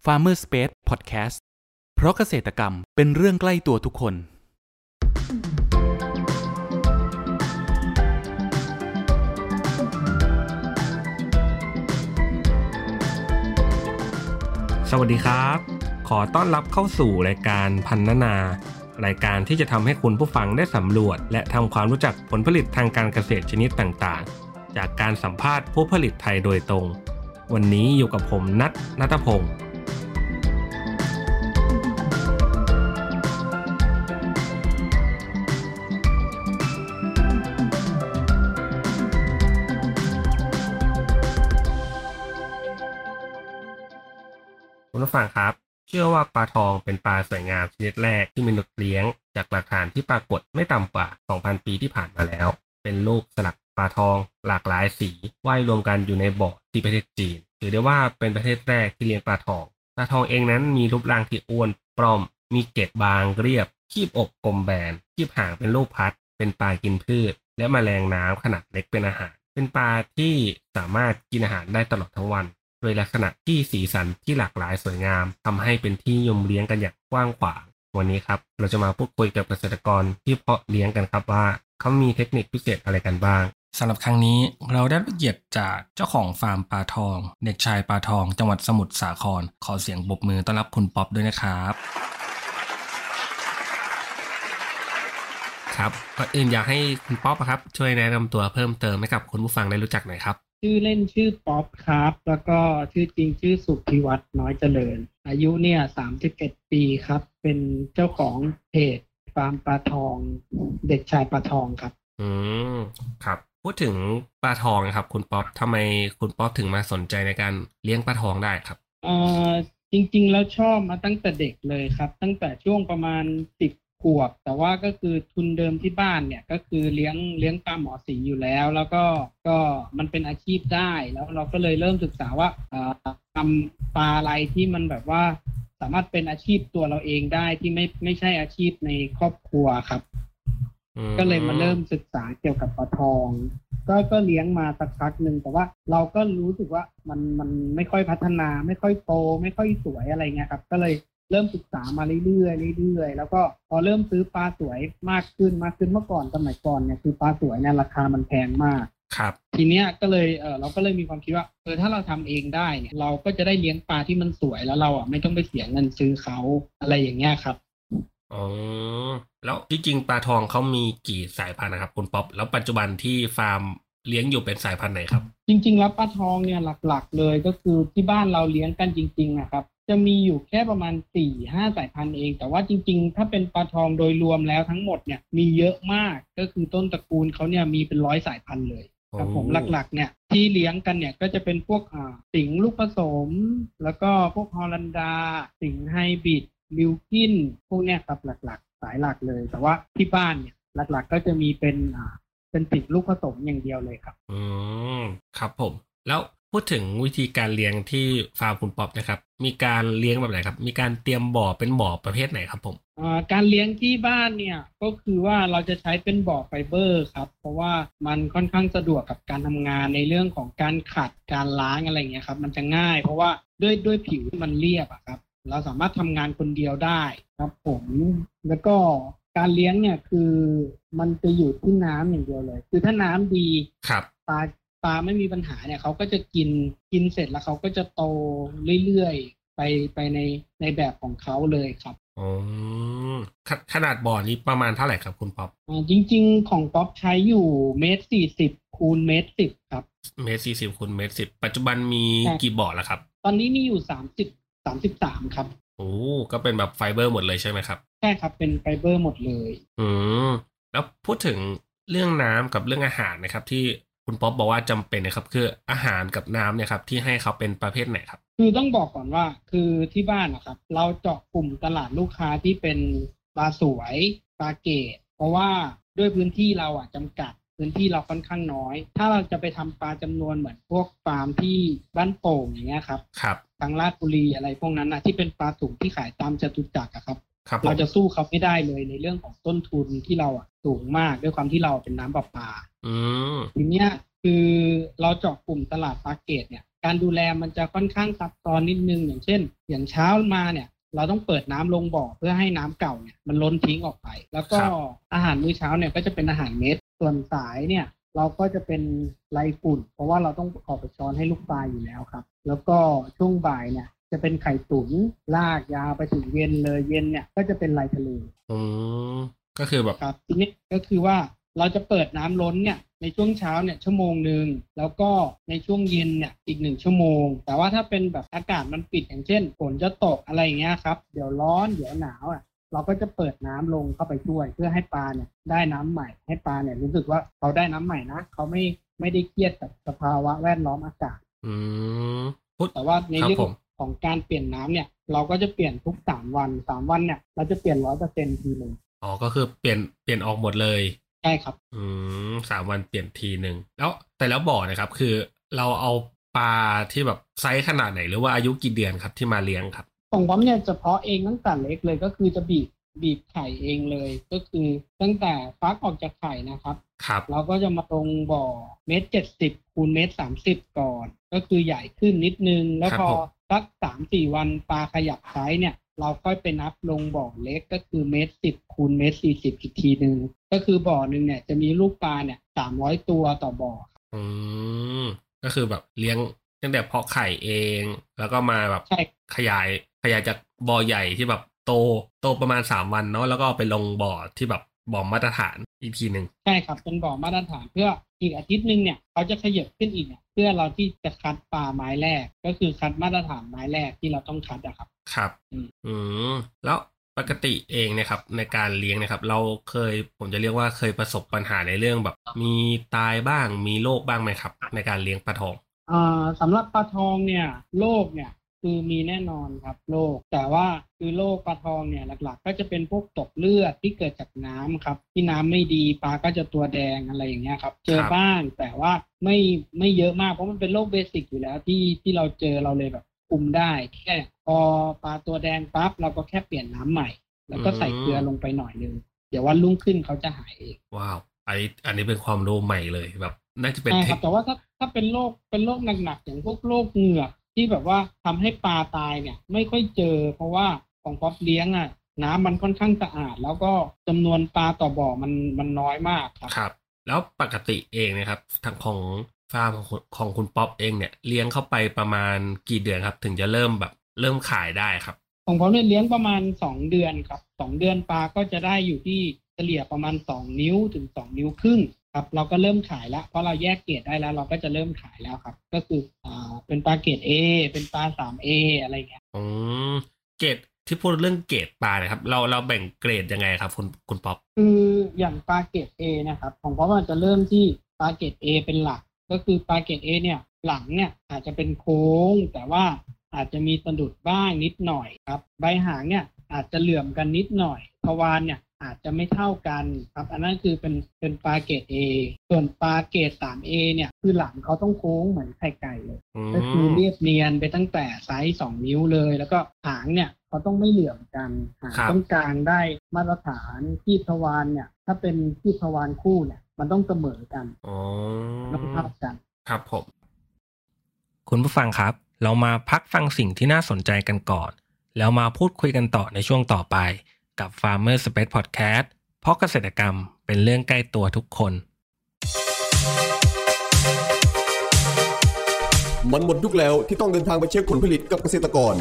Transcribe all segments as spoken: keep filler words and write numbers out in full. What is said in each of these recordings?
Farmer Space Podcast เพราะเกษตรกรรมเป็นเรื่องใกล้ตัวทุกคนสวัสดีครับขอต้อนรับเข้าสู่รายการพันนานารายการที่จะทำให้คุณผู้ฟังได้สำรวจและทำความรู้จักผลผลิตทางการเกษตรชนิดต่างๆจากการสัมภาษณ์ผู้ผลิตไทยโดยตรงวันนี้อยู่กับผมนัท ณัฐพงศ์คุณผู้ฟังครับเชื่อว่าปลาทองเป็นปลาสวยงามชนิดแรกที่มนุษย์เลี้ยงจากหลักฐานที่ปรากฏไม่ต่ำกว่า สองพัน ปีที่ผ่านมาแล้วเป็นรูปสลักปลาทองหลากหลายสีว่ายรวมกันอยู่ในบ่อที่ประเทศจีนถือได้ว่าเป็นประเทศแรกที่เลี้ยงปลาทองปลาทองเองนั้นมีรูปร่างที่อ้วนปล้อมมีเกล็ดบางเรียบคีบอกกลมแบนคีบหางเป็นรูปพัดเป็นปลากินพืชและแมลงน้ำขนาดเล็กเป็นอาหารเป็นปลาที่สามารถกินอาหารได้ตลอดทั้งวันโดยลักษณะที่สีสันที่หลากหลายสวยงามทำให้เป็นที่นิยมเลี้ยงกันอย่างกว้างขวางวันนี้ครับเราจะมาพูดคุยกับเกษตรกรที่เพาะเลี้ยงกันครับว่าเขามีเทคนิคพิเศษอะไรกันบ้างสำหรับครั้งนี้เราได้รับเกียรติจากเจ้าของฟาร์มปลาทองเด็กชายปลาทองจังหวัดสมุทรสาครขอเสียงปรบมือต้อนรับคุณป๊อปด้วยนะครับครับก่อนอื่นอยากให้คุณป๊อปครับช่วยแนะนำตัวเพิ่มเติมให้กับคุณผู้ฟังได้รู้จักหน่อยครับชื่อเล่นชื่อป๊อปครับแล้วก็ชื่อจริงชื่อสุภิวัฒน์น้อยเจริญอายุเนี่ยสามสิบเอ็ดปีครับเป็นเจ้าของเพจฟาร์มปลาทองเด็กชายปลาทองครับอืมครับพูดถึงปลาทองครับคุณป๊อปทำไมคุณป๊อปถึงมาสนใจในการเลี้ยงปลาทองได้ครับเอ่อจริงๆแล้วชอบมาตั้งแต่เด็กเลยครับตั้งแต่ช่วงประมาณสิบขวบแต่ว่าก็คือทุนเดิมที่บ้านเนี่ยก็คือเลี้ยงเลี้ยงปลาหมอสีอยู่แล้วแล้วก็ก็มันเป็นอาชีพได้แล้วเราก็เลยเริ่มศึกษาว่าทำปลาอะไรที่มันแบบว่าสามารถเป็นอาชีพตัวเราเองได้ที่ไม่ไม่ใช่อาชีพในครอบครัวครับก็เลยมาเริ่มศึกษาเกี่ยวกับปลาทองก็ก็เลี้ยงมาสักพักนึงแต่ว่าเราก็รู้สึกว่ามันมันไม่ค่อยพัฒนาไม่ค่อยโตไม่ค่อยสวยอะไรเงี้ยครับก็เลยเริ่มศึกษามาเรื่อยๆเรื่อยๆแล้วก็พอเริ่มซื้อปลาสวยมากขึ้นมากขึ้นเมื่อก่อนสมัยก่อนเนี่ยคือปลาสวยเนี่ยราคามันแพงมากครับทีเนี้ยก็เลยเออเราก็เลยมีความคิดว่าเออถ้าเราทำเองได้เนี่ยเราก็จะได้เลี้ยงปลาที่มันสวยแล้วเราอ่ะไม่ต้องไปเสียเงินซื้อเขาอะไรอย่างเงี้ยครับอ๋อแล้วจริงๆปลาทองเขามีกี่สายพันธุ์นะครับคุณป๊อปแล้วปัจจุบันที่ฟาร์มเลี้ยงอยู่เป็นสายพันธุ์ไหนครับจริงๆแล้วปลาทองเนี่ยหลักๆเลยก็คือที่บ้านเราเลี้ยงกันจริงๆนะครับจะมีอยู่แค่ประมาณ สี่ถึงห้า สายพันธุ์เองแต่ว่าจริงๆถ้าเป็นปลาทองโดยรวมแล้วทั้งหมดเนี่ยมีเยอะมากก็คือต้นตระกูลเขาเนี่ยมีเป็นร้อยสายพันธุ์เลยครับผมหลักๆเนี่ยที่เลี้ยงกันเนี่ยก็จะเป็นพวกอ่าสิงห์ลูกผสมแล้วก็พวกฮอลันดาสิงห์ไฮบริดบิลกินพวกเนี้ยครับหลักๆสายหลักเลยแต่ว่าที่บ้านเนี่ยหลักๆก็จะมีเป็นอ่าเป็นสิงห์ลูกผสมอย่างเดียวเลยครับอืมครับผมแล้วพูดถึงวิธีการเลี้ยงที่ฟาร์มคุณป๊อปนะครับมีการเลี้ยงแบบไหนครับมีการเตรียมบ่อเป็นบ่อประเภทไหนครับผมอ่าการเลี้ยงที่บ้านเนี่ยก็คือว่าเราจะใช้เป็นบ่อไฟเบอร์ครับเพราะว่ามันค่อนข้างสะดวกกับการทำงานในเรื่องของการขัดการล้างอะไรเงี้ยครับมันจะง่ายเพราะว่าด้วยด้วยผิวมันเรียบอะครับเราสามารถทำงานคนเดียวได้ครับผมแล้วก็การเลี้ยงเนี่ยคือมันจะอยู่ที่น้ำอย่างเดียวเลยคือถ้าน้ำดีครับปลาปลาไม่มีปัญหาเนี่ยเขาก็จะกินกินเสร็จแล้วเขาก็จะโตเรื่อยๆไปไปในในแบบของเขาเลยครับอ๋อขนาดบ่อนี้ประมาณเท่าไหร่ครับคุณป๊อปอ่าจริงๆของป๊อปใช้อยู่เมตรสี่สิบคูณเมตรสิบครับเมตรสี่สิบคูณเมตรสิบปัจจุบันมีกี่บ่อแล้วครับตอนนี้มีอยู่สามสิบ สามสิบสามครับโอ้ก็เป็นแบบไฟเบอร์หมดเลยใช่ไหมครับใช่ครับเป็นไฟเบอร์หมดเลยอืมแล้วพูดถึงเรื่องน้ำกับเรื่องอาหารนะครับที่คุณป๊อปบอกว่าจำเป็นนะครับคืออาหารกับน้ำเนี่ยครับที่ให้เขาเป็นประเภทไหนครับคือต้องบอกก่อนว่าคือที่บ้านนะครับเราเจาะกลุ่มตลาดลูกค้าที่เป็นปลาสวยปลาเกตเพราะว่าด้วยพื้นที่เราอ่ะจำกัดพื้นที่เราค่อนข้างน้อยถ้าเราจะไปทำปลาจำนวนเหมือนพวกฟาร์มที่บ้านโป่งอย่างเงี้ยครับครับทางราชบุรีอะไรพวกนั้นนะที่เป็นปลาถุงที่ขายตามจตุจักรอะครับเราจะสู้เขาไม่ได้เลยในเรื่องของต้นทุนที่เราอ่ะสูงมากด้วยความที่เราเป็นน้ำประปาทีเนี้ยคือเราเจาะกลุ่มตลาดปลาเกตเนี่ยการดูแลมันจะค่อนข้างซับซ้อนนิดนึงอย่างเช่นอย่างเช้ามาเนี่ยเราต้องเปิดน้ำลงบ่อเพื่อให้น้ำเก่าเนี่ยมันล้นทิ้งออกไปแล้วก็อาหารมื้อเช้าเนี่ยก็จะเป็นอาหารเม็ดส่วนสายเนี่ยเราก็จะเป็นไรฝุ่นเพราะว่าเราต้องออกไปช้อนให้ลูกปลาอยู่แล้วครับแล้วก็ช่วงบ่ายเนี่ยจะเป็นไข่ตุ๋นลากยาวไปถึงเย็นเลยเย็นเนี่ยก็จะเป็นไรทะเลอืมก็คือแบบครับทีนี้ก็คือว่าเราจะเปิดน้ำล้นเนี่ยในช่วงเช้าเนี่ยชั่วโมงนึงแล้วก็ในช่วงเย็นเนี่ยอีกหนึ่งชั่วโมงแต่ว่าถ้าเป็นแบบอากาศมันปิดอย่างเช่นฝนจะตกอะไรอย่างเงี้ยครับเดี๋ยวร้อนเดี๋ยวหนาวอ่ะเราก็จะเปิดน้ำลงเข้าไปช่วยเพื่อให้ปลาเนี่ยได้น้ำใหม่ให้ปลาเนี่ยรู้สึกว่าเขาได้น้ำใหม่นะเขาไม่ไม่ได้เครียดกับสภาวะแวดล้อมอากาศอืมแต่ว่าในเรื่องของการเปลี่ยนน้ำเนี่ยเราก็จะเปลี่ยนทุกสามวันสามวันเนี่ยเราจะเปลี่ยน ร้อยเปอร์เซ็นต์ ทีนึงอ๋อก็คือเปลี่ยนเปลี่ยนออกหมดเลยใช่ครับอืมสามวันเปลี่ยนทีนึงแล้วแต่แล้วบ่อนะครับคือเราเอาปลาที่แบบไซส์ขนาดไหนหรือว่าอายุกี่เดือนครับที่มาเลี้ยงครับของผมเนี่ยเฉพาะเองตั้งแต่เล็กเลยก็คือจะบีบบีบไข่เองเลยก็คือตั้งแต่ฟักออกจากไข่นะครับครับเราก็จะมาตรงบ่อเมตรเจ็ดสิบคูณเมตรสามสิบก่อนก็คือใหญ่ขึ้นนิดนึงแล้วพอสัก สามถึงสี่ วันปลาขยับไซส์เนี่ยเราค่อยไปนับลงบ่อเล็กก็คือเมตรสิบคูณเมตรสี่สิบอีกทีนึงก็คือบ่อนึงเนี่ยจะมีลูกปลาเนี่ยสามร้อยตัวต่อบ่ออืมก็คือแบบเลี้ยงตั้งแต่เพาะไข่เองแล้วก็มาแบบขยายขยายจากบ่อใหญ่ที่แบบโตโตประมาณสามวันเนาะแล้วก็ไปลงบ่อที่แบบบ่อมาตรฐานอีกทีนึงใช่ครับเป็นบ่อมาตรฐานเพื่ออีกอาทิตย์นึงเนี่ยเขาจะขยับขึ้นอีกเนี่ยเพื่อเราที่จะคัดปลาไม้แรกก็คือคัดมาตรฐานไม้แรกที่เราต้องคัดอะครับครับอืมแล้วปกติเองนะครับในการเลี้ยงนะครับเราเคยผมจะเรียกว่าเคยประสบปัญหาในเรื่องแบบมีตายบ้างมีโรคบ้างไหมครับในการเลี้ยงปลาทองอ่าสำหรับปลาทองเนี่ยโรคเนี่ยคือมีแน่นอนครับโรคแต่ว่าคือโรคปลาทองเนี่ยหลักๆก็จะเป็นพวกตกเลือดที่เกิดจากน้ำครับที่น้ำไม่ดีปลาก็จะตัวแดงอะไรอย่างเงี้ยครับเจอบ้างแต่ว่าไม่ไม่เยอะมากเพราะมันเป็นโรคเบสิกอยู่แล้วที่ที่เราเจอเราเลยแบบคุมได้แค่พอปลาตัวแดงปั๊บเราก็แค่เปลี่ยนน้ำใหม่แล้วก็ใส่เกลือลงไปหน่อยนึงเดี๋ยววันรุ่งขึ้นเขาจะหายเองว้าวอันนี้อันนี้เป็นความรู้ใหม่เลยแบบน่าจะเป็นใช่ครับแต่ว่าถ้าถ้าเป็นโรคเป็นโรคหนักๆอย่างพวกโรคเหงือกที่แบบว่าทำให้ปลาตายเนี่ยไม่ค่อยเจอเพราะว่าของป๊อปเลี้ยงอ่ะน้ำมันค่อนข้างสะอาดแล้วก็จำนวนปลาต่อบ่อมันมันน้อยมากครับครับแล้วปกติเองนะครับทางของฟาร์มของของคุณป๊อปเองเนี่ยเลี้ยงเข้าไปประมาณกี่เดือนครับถึงจะเริ่มแบบเริ่มขายได้ครับของผมเนี่ยเลี้ยงประมาณสองเดือนครับสองเดือนปลาก็จะได้อยู่ที่เฉลี่ยประมาณสองนิ้วถึงสองนิ้วครึ่งครับเราก็เริ่มขายแล้วเพราะเราแยกเกรดได้แล้วเราก็จะเริ่มขายแล้วครับก็คืออ่าเป็นปลาเกรด A เป็นปลา ทรี เอ อะไรเงี้ยอืมเกรดที่พูดเรื่องเกรดปลานะครับเราเราแบ่งเกรดยังไงครับคุณคุณป๊อปคืออย่างปลาเกรด A นะครับของป๊อปมันจะเริ่มที่ปลาเกรด A เป็นหลักก็คือปลาเกรด A เนี่ยหลังเนี่ยอาจจะเป็นโค้งแต่ว่าอาจจะมีสะดุดบ้างนิดหน่อยครับใบหางเนี่ยอาจจะเหลื่อมกันนิดหน่อยทวารเนี่ยอาจจะไม่เท่ากันครับอันนั้นคือเป็นเป็นปลาเกรด A ส่วนปลาเกรด ทรี เอ เนี่ยคือหลังเขาต้องโค้งเหมือนไข่ไก่เลยก็คือเรียบเนียนไปตั้งแต่ไซส์สองนิ้วเลยแล้วก็หางเนี่ยเขาต้องไม่เหลื่อมกันหางต้องกลางได้มาตรฐานที่ทวารเนี่ยถ้าเป็นที่ทวารคู่เนี่ยมันต้องเสมอกันอ๋อต้องเท่ากันครับผมคุณผู้ฟังครับเรามาพักฟังสิ่งที่น่าสนใจกันก่อนแล้วมาพูดคุยกันต่อในช่วงต่อไปกับ Farmer Space Podcast เพราะเกษตรกรรมเป็นเรื่องใกล้ตัวทุกคนมันหมดยุคแล้วที่ต้องเดินทางไปเช็คผลผลิตกับเกษตรกร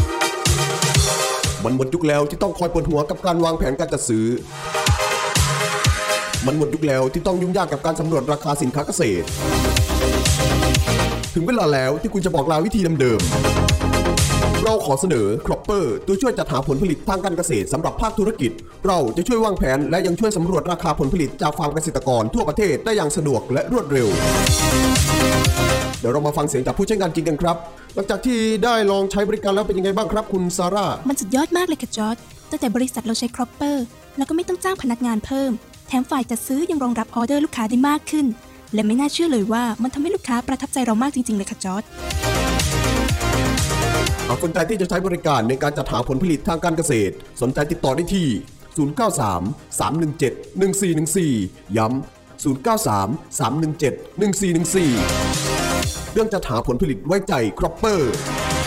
มันหมดยุคแล้วที่ต้องคอยปวดหัวกับการวางแผนการจัดซื้อมันหมดยุคแล้วที่ต้องยุ่งยากกับการสำรวจราคาสินค้าเกษตรถึงเวลาแล้วที่คุณจะบอกลาวิธีเดิมๆเราขอเสนอ Cropper ตัวช่วยจัดหาผลผลิตทางการเกษตรสำหรับภาคธุรกิจเราจะช่วยวางแผนและยังช่วยสำรวจราคาผลผลิตจากฟาร์มเกษตรกรทั่วประเทศได้อย่างสะดวกและรวดเร็วเดี๋ยวเรามาฟังเสียงจากผู้ใช้งานจริงกันครับหลังจากที่ได้ลองใช้บริการแล้วเป็นยังไงบ้างครับคุณซาร่ามันสุดยอดมากเลยค่ะจอร์จตั้งแต่บริษัทเราใช้ Cropper แล้วก็ไม่ต้องจ้างพนักงานเพิ่มแถมฝ่ายจัดซื้อยังรองรับออเดอร์ลูกค้าได้มากขึ้นและไม่น่าเชื่อเลยว่ามันทำให้ลูกค้าประทับใจเรามากจริงๆเลยค่ะจอร์จหากสนใจที่จะใช้บริการในการจัดหาผลผลิตทางการเกษตรสนใจติดต่อได้ที่ศูนย์ เก้า สาม สาม หนึ่ง เจ็ด หนึ่ง สี่ หนึ่ง สี่ย้ำศูนย์ เก้า สาม สาม หนึ่ง เจ็ด หนึ่ง สี่ หนึ่ง สี่เรื่องจัดหาผลผลิตไว้ใจครอปเปอร์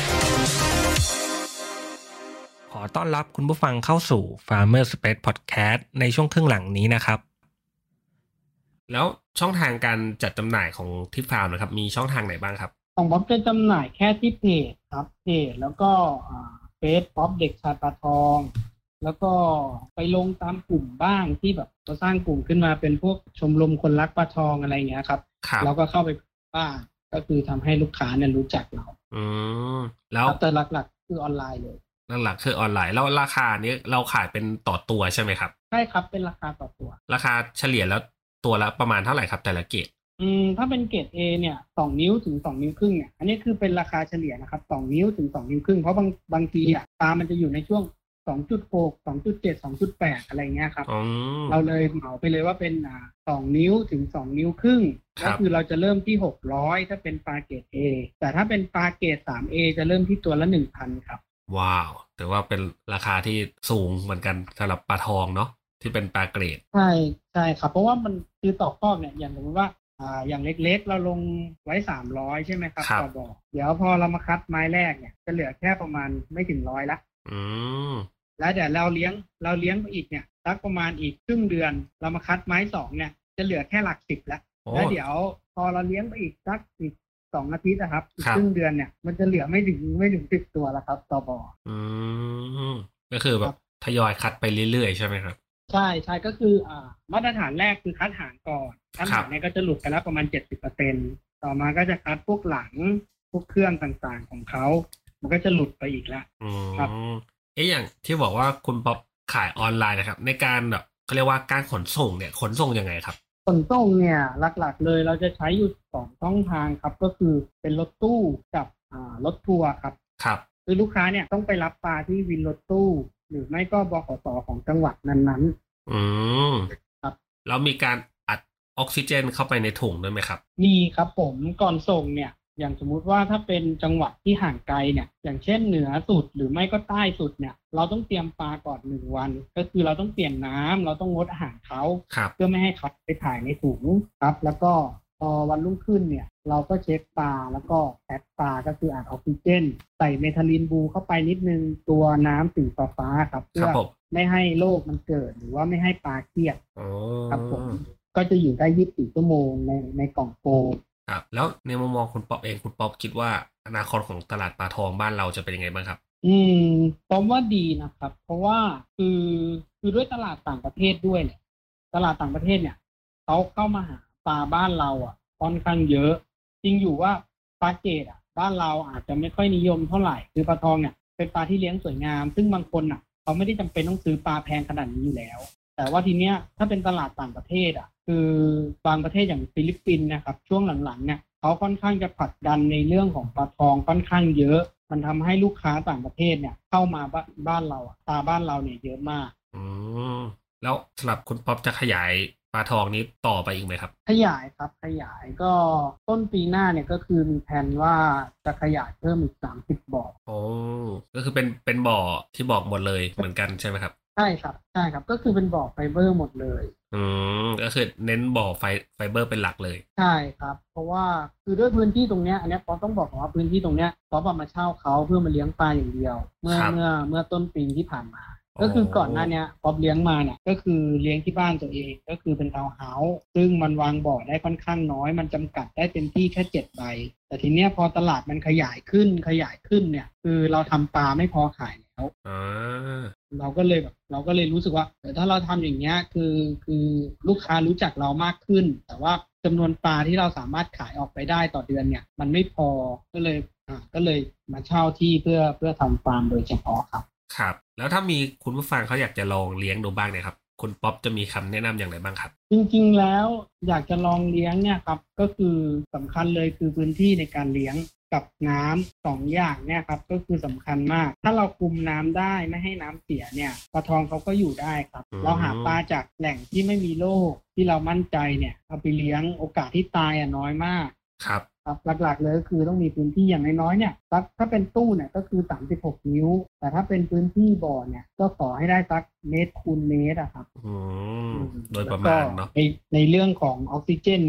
ขอต้อนรับคุณผู้ฟังเข้าสู่ Farmer Space Podcast ในช่วงครึ่งหลังนี้นะครับแล้วช่องทางการจัดจำหน่ายของทิปฟาร์มนะครับมีช่องทางไหนบ้างครับของป๊อปจะจำหน่ายแค่ที่เพจครับเพจแล้วก็เฟซป๊อปเด็กชายปลาทองแล้วก็ไปลงตามกลุ่มบ้างที่แบบเราสร้างกลุ่มขึ้นมาเป็นพวกชมรมคนรักปลาทองอะไรอย่างเงี้ยครับเราก็เข้าไปบ้างก็คือทำให้ลูกค้าเนี่ยรู้จักเราอืมแล้วแต่หลักๆคือออนไลน์เลยหลักๆคือออนไลน์แล้วราคานี้เราขายเป็นต่อตัวใช่ไหมครับใช่ครับเป็นราคาต่อตัวราคาเฉลี่ยแล้วตัวละประมาณเท่าไหร่ครับแต่ละเกรดอืมถ้าเป็นเกรด A เนี่ยสองนิ้วถึงสองนิ้วครึ่งเนี่ยอันนี้คือเป็นราคาเฉลี่ยนะครับสองนิ้วถึงสองนิ้วครึ่งเพราะบางบางทีอ่ะปลามันจะอยู่ในช่วง สองจุดหก สองจุดเจ็ด สองจุดแปด อะไรเงี้ยครับเราเลยเหมาไปเลยว่าเป็นอ่าสองนิ้วถึงสองนิ้วครึ่งก็คือเราจะเริ่มที่หกร้อยถ้าเป็นปลาเกรด A แต่ถ้าเป็นปลาเกรด ทรีเอ จะเริ่มที่ตัวละ หนึ่งพัน ครับว้าวแต่ว่าเป็นราคาที่สูงเหมือนกันสำหรับปลาทองเนาะที่เป็นปลาเกรดใช่ใช่ครับเพราะว่ามันคือต่อคอกเนี่ยอย่างสมมติว่าอ่าอย่างเล็กๆเราลงไว้สามร้อยใช่ไหมครับต่อบ่อเดี๋ยวพอเรามาคัดไม้แรกเนี่ยจะเหลือแค่ประมาณไม่ถึงร้อยละอืมแล้วเดี๋ยวเราเลี้ยงเราเลี้ยงไปอีกเนี่ยสักประมาณอีกครึ่งเดือนเรามาคัดไม้สองเนี่ยจะเหลือแค่หลักสิบแล้วแล้วเดี๋ยวพอเราเลี้ยงไปอีกสักอีกสองอาทิตย์นะครับอีกครึ่งเดือนเนี่ยมันจะเหลือไม่ถึงไม่ถึงสิบตัวแล้วครับต่อบ่ออืมก็คือแบบทยอยคัดไปเรื่อยๆใช่ไหมครับใช่ใช่ก็คืออ่ามาตรฐานแรกคือคัดหางก่อนคัดหางเนี่ยก็จะหลุดไปแล้วประมาณ เจ็ดสิบเปอร์เซ็นต์ ต่อมาก็จะคัดพวกหลังพวกเครื่องต่างๆของเขามันก็จะหลุดไปอีกแล้วครับเอ๊ะอย่างที่บอกว่าคุณป๊อปขายออนไลน์นะครับในการแบบเขาเรียกว่าการขนส่งเนี่ยขนส่งยังไงครับขนส่งเนี่ยหลักๆเลยเราจะใช้อยู่สองช่องทางครับก็คือเป็นรถตู้กับอ่ารถทัวร์ครับครับคือลูกค้าเนี่ยต้องไปรับปลาที่วินรถตู้หรือไม่ก็บขส.ของจังหวัดนั้นๆอืมครับแล้วมีการอัดออกซิเจนเข้าไปในถุงด้วยไหมครับมีครับผมก่อนส่งเนี่ยอย่างสมมุติว่าถ้าเป็นจังหวัดที่ห่างไกลเนี่ยอย่างเช่นเหนือสุดหรือไม่ก็ใต้สุดเนี่ยเราต้องเตรียมปลาก่อนหนึ่งวันก็คือเราต้องเปลี่ยนน้ำเราต้องงดอาหารเขาเพื่อไม่ให้เขาไปถ่ายในถุงครับแล้วก็พอวันรุ่งขึ้นเนี่ยเราก็เช็คปลาแล้วก็แพ็คปลาก็คืออัดออกซิเจนใส่เมทาลินบูเข้าไปนิดนึงตัวน้ำสีฟ้าครับเพื่อไม่ให้โรคมันเกิดหรือว่าไม่ให้ปลาเครียดครับผมก็จะอยู่ได้ยี่สิบสี่ชั่วโมงในในกล่องโฟมครับแล้วในมุมมองคุณป๊อปเองคุณป๊อปคิดว่าอนาคตของตลาดปลาทองบ้านเราจะเป็นยังไงบ้างครับอืมผมว่าดีนะครับเพราะว่าคือคือด้วยตลาดต่างประเทศด้วยเนี่ยตลาดต่างประเทศเนี่ยเขาเข้ามาหาปลาบ้านเราอ่ะค่อนข้างเยอะจริงอยู่ว่าปลาเกรดอ่ะบ้านเราอาจจะไม่ค่อยนิยมเท่าไหร่คือปลาทองเนี่ยเป็นปลาที่เลี้ยงสวยงามซึ่งบางคนอ่ะเขาไม่ได้จำเป็นต้องซื้อปลาแพงขนาดนี้อยู่แล้วแต่ว่าทีเนี้ยถ้าเป็นตลาดต่างประเทศอ่ะคือบางประเทศอย่างฟิลิปปินส์นะครับช่วงหลังๆเนี่ยเขาค่อนข้างจะผลักดันในเรื่องของปลาทองค่อนข้างเยอะมันทำให้ลูกค้าต่างประเทศเนี่ยเข้ามาบ้านเราอ่ะปลาบ้านเราเนี่ยเยอะมากอืมแล้วสำหรับคุณป๊อปจะขยายปลาทองนี้ต่อไปอีกไหมครับขยายครับขยายก็ต้นปีหน้าเนี่ยก็คือมีแผนว่าจะขยายเพิ่มอีกสามสิบบ่อโอ้ก็คือเป็นเป็นบ่อที่บอกหมดเลยเหมือนกันใช่ไหมครับใช่ครับใช่ครับก็คือเป็นบ่อไฟเบอร์หมดเลยอืมก็คือเน้นบ่อไฟไฟเบอร์เป็นหลักเลยใช่ครับเพราะว่าคือด้วยพื้นที่ตรงเนี้ยอันนี้ป๊อปต้องบอกว่าพื้นที่ตรงเนี้ยป๊อปมาเช่าเขาเพื่อมาเลี้ยงปลาอย่างเดียวเมื่อเมื่อเมื่อต้นปีที่ผ่านมาก็คือก่อนหน้านี้ป๊อปเลี้ยงมาเนี่ยก็คือเลี้ยงที่บ้านตัวเองก็คือเป็นทาวน์เฮาส์ซึ่งมันวางบ่อได้ค่อนข้างน้อยมันจำกัดได้เต็มที่แค่เจ็ดใบแต่ทีเนี้ยพอตลาดมันขยายขึ้นขยายขึ้นเนี่ยคือเราทำปลาไม่พอขายแล้วเราก็เลยแบบเราก็เลยรู้สึกว่าแต่ถ้าเราทำอย่างเงี้ยคือคือลูกค้ารู้จักเรามากขึ้นแต่ว่าจำนวนปลาที่เราสามารถขายออกไปได้ต่อเดือนเนี่ยมันไม่พอก็เลยอ่าก็เลยมาเช่าที่เพื่อเพื่อทำฟาร์มโดยเฉพาะครับครับแล้วถ้ามีคุณผู้ฟังเขาอยากจะลองเลี้ยงดูบ้างเนี่ยครับคุณป๊อปจะมีคำแนะนำอย่างไรบ้างครับจริงๆแล้วอยากจะลองเลี้ยงเนี่ยครับก็คือสำคัญเลยคือพื้นที่ในการเลี้ยงกับน้ำสองอย่างเนี่ยครับก็คือสำคัญมากถ้าเราคุมน้ำได้ไม่ให้น้ำเสียเนี่ยปลาทองเขาก็อยู่ได้ครับเราหาปลาจากแหล่งที่ไม่มีโรคที่เรามั่นใจเนี่ยเอาไปเลี้ยงโอกาสที่ตายอ่ะน้อยมากครับครับหลักๆเลยก็คือต้องมีพื้นที่อย่างน้อยๆเนี่ยถ้าถ้าเป็นตู้เนี่ยก็คือสามสิบหกนิ้วแต่ถ้าเป็นพื้นที่บ่อเนี่ยก็ขอให้ได้สักเมตรคูณเมตรอะครับอืมโดยประมาณเนาะในในเรื่องของออกซิเจนเนี่ย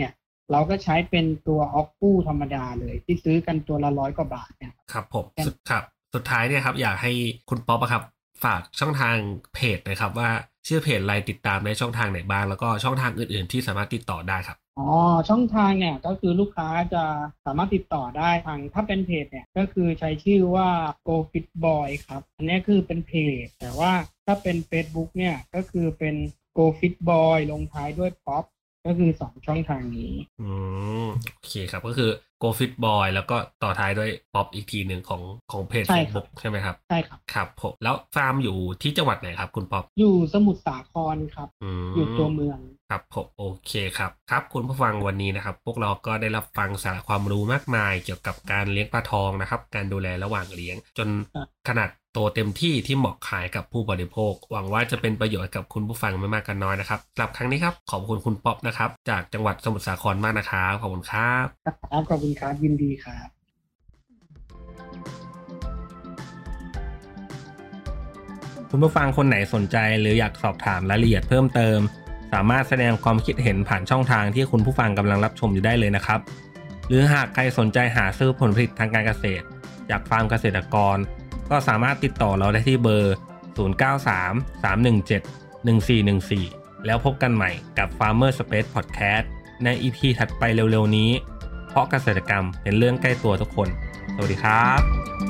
เราก็ใช้เป็นตัวออกฟูธรรมดาเลยที่ซื้อกันตัวละร้อยกว่าบาทเนี่ยครับผมสุดครับสุดท้ายเนี่ยครับอยากให้คุณป๊อปครับฝากช่องทางเพจหน่อยครับว่าชื่อเพจอะไรติดตามในช่องทางไหนบ้างแล้วก็ช่องทางอื่นๆที่สามารถติดต่อได้ครับอ๋อช่องทางเนี่ยก็คือลูกค้าจะสามารถติดต่อได้ทางถ้าเป็นเพจเนี่ยก็คือใช้ชื่อว่า Go Fit Boy ครับอันนี้คือเป็นเพจแต่ว่าถ้าเป็น Facebook เนี่ยก็คือเป็น Go Fit Boy ลงท้ายด้วย Pop ก็คือสองช่องทางนี้อืมโอเคครับก็คือ Go Fit Boy แล้วก็ต่อท้ายด้วย Pop อีกทีหนึ่งของของเพจ Facebook ใช่ไหมครับใช่ครับครับผมแล้วฟาร์มอยู่ที่จังหวัดไหนครับคุณป๊อปอยู่สมุทรสาครครับ อ, อยู่ตัวเมืองครับผมโอเคครับครับคุณผู้ฟังวันนี้นะครับพวกเราก็ได้รับฟังสาระความรู้มากมายเกี่ยวกับการเลี้ยงปลาทองนะครับการดูแลระหว่างเลี้ยงจนขนาดโตเต็มที่ที่เหมาะขายกับผู้บริโภคหวังว่าจะเป็นประโยชน์กับคุณผู้ฟังไม่มากก็น้อยนะครับสำหรับครั้งนี้ครับขอบคุณคุณป๊อปนะครับจากจังหวัดสมุทรสาครมากนะครับขอบคุณครับครับขอบคุณครับยินดีครับคุณผู้ฟังคนไหนสนใจหรืออยากสอบถามรายละเอียดเพิ่มเติมสามารถแสดงความคิดเห็นผ่านช่องทางที่คุณผู้ฟังกำลังรับชมอยู่ได้เลยนะครับหรือหากใครสนใจหาซื้อผลผลิตทางการเกษตรจากฟาร์มเกษตรกรก็สามารถติดต่อเราได้ที่เบอร์ศูนย์ เก้า สาม สาม หนึ่ง เจ็ด หนึ่ง สี่ หนึ่ง สี่แล้วพบกันใหม่กับ Farmer Space Podcast ใน อี พี ถัดไปเร็วๆนี้เพราะเกษตรกรรมเป็นเรื่องใกล้ตัวทุกคนสวัสดีครับ